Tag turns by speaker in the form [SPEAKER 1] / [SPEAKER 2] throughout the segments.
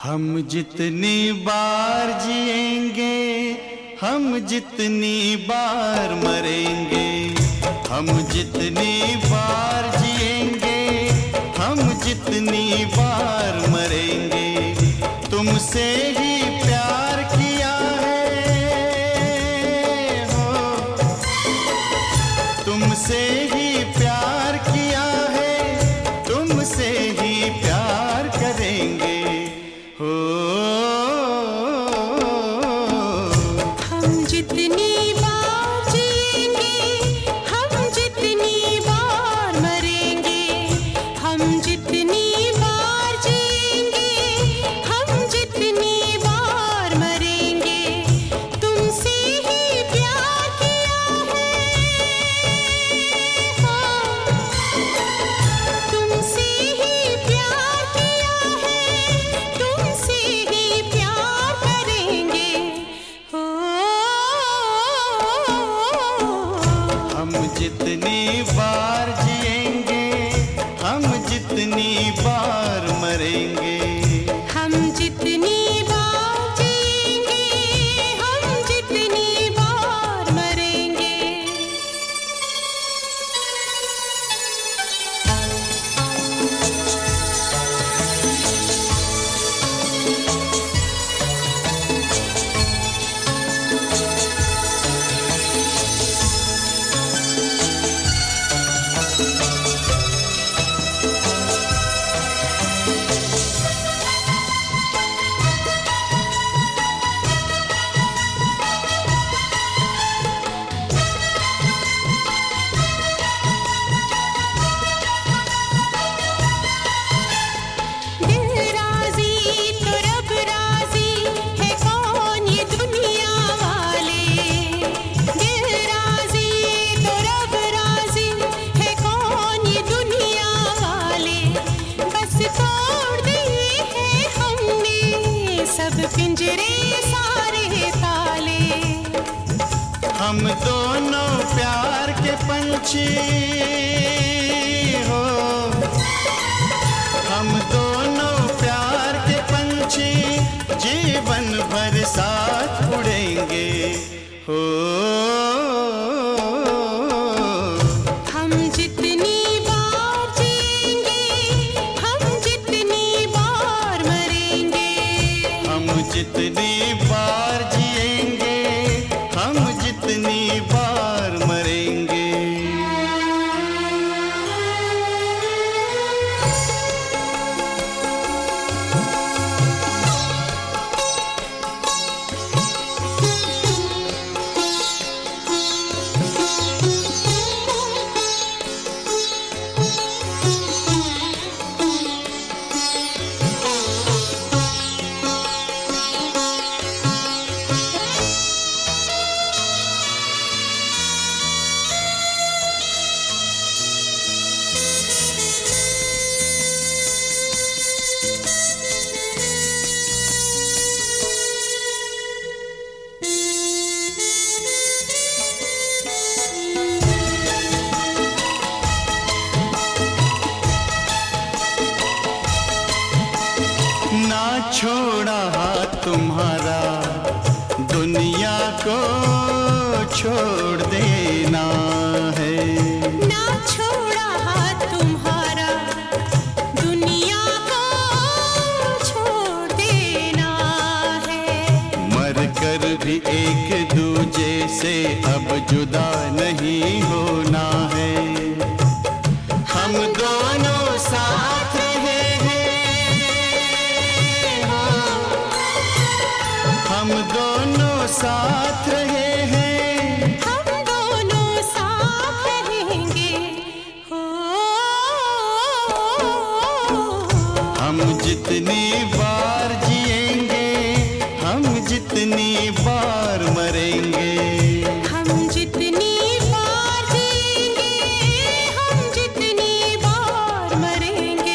[SPEAKER 1] हम जितनी बार जिएंगे, हम जितनी बार मरेंगे। हम जितनी बार जिएंगे, हम जितनी बार मरेंगे। तुमसे ही प्यार किया है हो, तुमसे ही प्यार किया है, तुमसे ही प्यार करेंगे हो।
[SPEAKER 2] हम जितनी बार जिएंगे, हम जितनी बार मरेंगे। हम जितनी बार जिएंगे, हम जितनी बार मरेंगे। तुमसे ही प्यार किया है हाँ, तुमसे ही प्यार किया है, तुमसे ही प्यार करेंगे हो।
[SPEAKER 1] हम जितनी बार जिएंगे, हम जितनी बार मरेंगे।
[SPEAKER 2] हम जितनी बार जिएंगे, हम जितनी बार मरेंगे। दिल राज़ी तो रब राज़ी है, कौन ये दुनिया वाले। दिल राज़ी तो रब राज़ी है, कौन ये दुनिया वाले। बस तोड़ दिए हैं हमने सब पिंजरे सारे ताले।
[SPEAKER 1] हम दोनों प्यार के पंछी हो, हम दोनों प्यार के पंछी जीवन भर साथ उड़ेंगे हो।
[SPEAKER 2] हम जितनी बार जिएंगे, हम जितनी बार मरेंगे।
[SPEAKER 1] हम जितनी बार जिएंगे, हम जितनी बार मरेंगे। ना छोड़ा हाथ तुम्हारा, दुनिया को छोड़ देना है।
[SPEAKER 2] ना छोड़ा हाथ तुम्हारा, दुनिया को छोड़ देना है।
[SPEAKER 1] मर कर भी एक दूजे से अब जुदा नहीं होना है। हम दोनों साथ रहे हैं हो, हम दोनों साथ रहे हैं।
[SPEAKER 2] हम दोनों साथ रहेंगे हो।
[SPEAKER 1] हम जितनी बार जिएंगे, हम जितनी बार मरेंगे।
[SPEAKER 2] हम जितनी बार जिएंगे, हम जितनी बार मरेंगे।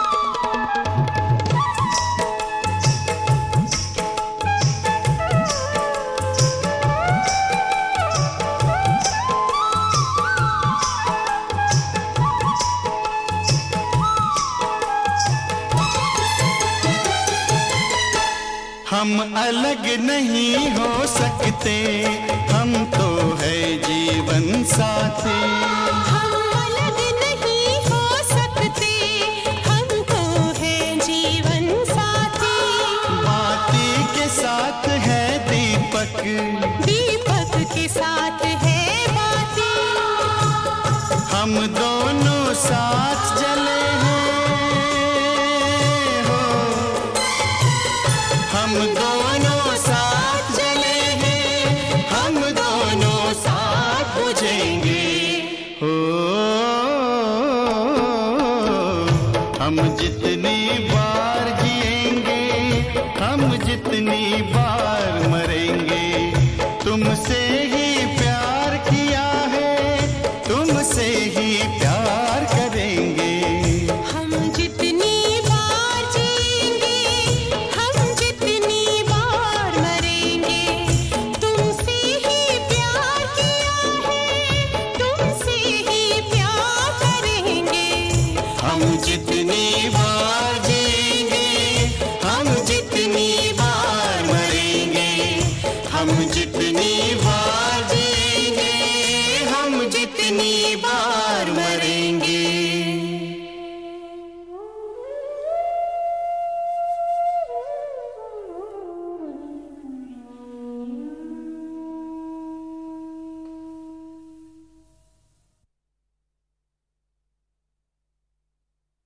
[SPEAKER 1] हम अलग नहीं हो सकते, हम तो है जीवन साथी।
[SPEAKER 2] हम अलग नहीं हो सकते, हम तो है जीवन साथी।
[SPEAKER 1] बाती के साथ है दीपक,
[SPEAKER 2] दीपक के साथ है बाती।
[SPEAKER 1] हम दोनों साथ जले हैं हो, हम दोनों साथ जले हैं, हम दोनों साथ बुझेंगे हो। हम जितनी बार जिएंगे, हम जितनी बार मरेंगे, तुमसे ही प्यार किया है, तुमसे ही प्यार करेंगे।
[SPEAKER 2] हम जितनी बार जिएंगे, हम जितनी बार मरेंगे, तुमसे ही प्यार किया है, तुमसे ही प्यार करेंगे।
[SPEAKER 1] हम जितनी बार जिएंगे, हम जितनी बार मरेंगे, हम जितनी बार